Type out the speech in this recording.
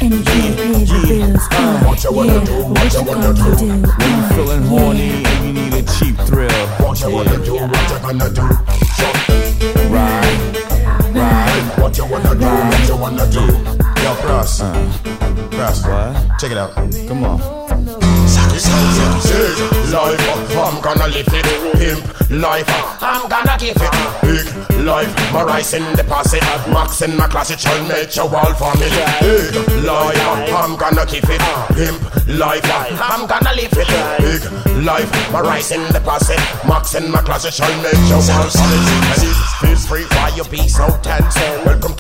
and you can't pay the bills. What you wanna do? What you wanna do? When you feeling horny and you need a cheap thrill. What you wanna do? What you gonna do? Ride. What you wanna do? What you wanna do? Yo, Cross. Cross. What? Check it out. Come on. Life, I'm gonna live it. Pimp life, I'm gonna give it. Big life, my rice in the posse. Max in my class, it shall make your wall for me. Big life, I'm gonna give it. Pimp life, I'm gonna live it. Big life, my rice in the posse. Max in my class, it shall make your wall for me. And it feels free, why you be so tense? Welcome